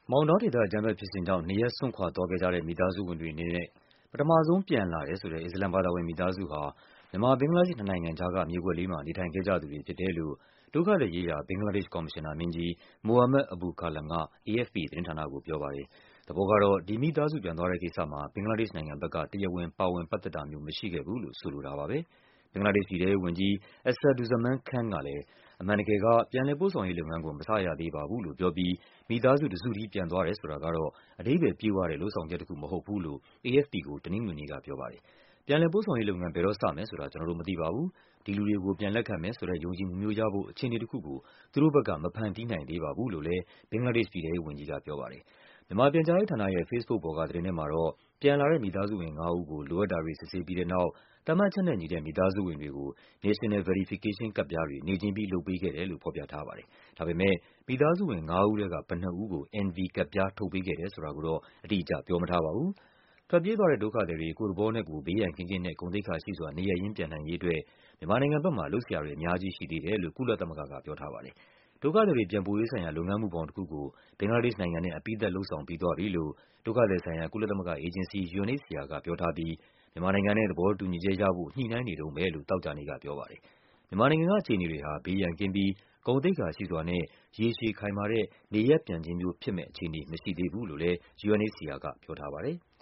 မောင်တောဒေသအကြမ်းဖက်ဖြစ်စဉ်ကြောင့်နေရပ်စွန့်ခွာသွားခဲ့ကြတဲ့မိသားစုဝင်တွေအနေနဲ့ပထမဆုံးပြန်လာတယ်ဆိုတဲ့အစ္စလာမ်ဘာသာဝင်မိသားစုဟာမြန်မာ-ဘင်္ဂလားဒေ့ရှ်နှစ်နိုင်ငံကြားကမြေကွက်လေးမှာနေထိုင်ခဲ့ကြသူတွေဖြစ်တယ်လို့ဒုက္ခသည်ရေးရာဘင်္ဂလားဒေ့ရှ်ကော်မရှင်နာမင်းကြီး Mohammed Abu Khalam က AFP သတင်းဌာနကိုပြောပါတယ်။သဘောကတော့ဒီမိသားစုပြန်သွားတဲ့ကိစ္စမှာဘင်္ဂလားဒေ့ရှ်နိုင်ငံဘက်ကတရားဝင်ပါဝင်ပတ်သက်တာမျိုးမရှိခဲ့ဘူးလို့ဆိုလိုတာပါပဲ။ဘင်္ဂလားဒေ့ရှ်ပြည်ထဲရေးဝန်ကြီး Asaduzzaman Khan ကလည်းအမှန်တကယ်ကပြန်လည်ပို့ဆောင်ရေးလုပ်ငန်းကိုမစရသေးပါဘူးလို့ပြောပြီးမိသားစုတစုတည်းပြန်သွားတယ်ဆိုတာကတော့အဓိပ္ပါယ်ပြည့်ဝတဲ့လုပ်ဆောင်ချက်တခုမဟုတ်ဘူးလို့ AFP ကိုတနင်္ဂနွေနေ့ကပြောပါတယ်။ပြန်လည်ပို့ဆောင်ရေးလုပ်ငန်းဘယ်တော့စမယ်ဆိုတာကျနော်တို့မသိပါဘူး။ဒီလူတွေကိုပြန်လက်ခံမယ်ဆိုတဲ့ယုံကြည်မှုမျိုးရဖို့အခြေအနေတခုကိုသူတို့ဘက်ကမဖန်တီးနိုင်သေးပါဘူးလို့လည်းဘင်္ဂလားဒေ့ရှ်ပြည်ထဲရေးဝန်ကြီးကပြောပါတယ်။မြန်မာပြန်ကြားရေးဌာနရဲ့ Facebook ပေါ်ကသတင်းထဲမှာတော့ပြန်လာတဲ့မိသားစုဝင် 5 ဦးကိုလိုအပ်တာတွေစစ်ဆေးပြီးတဲ့နောက်သတ်မှတ်ချက်နဲ့ညီတဲ့မိသားစုဝင်တွေကို National Verification ကဒ်ပြားတွေနေ့ချင်းပြီးလုပ်ပေးခဲ့တယ်လို့ဖော်ပြထားပါတယ်။ဒါပေမဲ့မိသားစုဝင် 5 ဦးထဲကဘယ်နှစ်ဦးကို NV ကဒ်ပြားထုတ်ပေးခဲ့တယ်ဆိုတာကိုတော့အတိအကျပြောမထားပါဘူး။ထွက်ပြေးသွားတဲ့ဒုက္ခသည်တွေကိုယ့်သဘောနဲ့ကိုယ်ဘေးရန်ကင်းကင်းနဲ့ဂုဏ်သိက္ခာရှိစွာနေရပ်ရင်းပြန်နိုင်ရေးအတွက်မြန်မာနိုင်ငံဘက်မှာလုပ်စရာတွေအများကြီးရှိသေးတယ်လို့ကုလသမဂ္ဂကပြောထားပါတယ်။ဒုက္ခသည်တွေပြန်ပို့ရေးဆိုင်ရာလုပ်ငန်းမူဘောင်တခုကိုဘင်္ဂလားဒေ့ရှ်နိုင်ငံနဲ့အပြီးသတ်လုပ်ဆောင်ပြီးသွားပြီလို့ဒုက္ခသည်ဆိုင်ရာကုလသမဂ္ဂအေဂျင်စီ UNHCR ကပြောထားပြီးမြန်မာနိုင်ငံနဲ့သဘောတူညီချက်ရဖို့ညှိနှိုင်းနေတုန်းပဲလို့သောကြာနေ့ကပြောပါတယ်။မြန်မာနိုင်ငံကအခြေအနေတွေဟာဘေးရန်ကင်းပြီးဂုဏ်သိက္ခာရှိစွာနဲ့ရေရှည်ခိုင်မာတဲ့နေရပ်ပြန်ခြင်းမျိုးဖြစ်မယ့်အခြေအနေမရှိသေးဘူးလို့လည်း UNHCR ကပြောထားပါတယ်။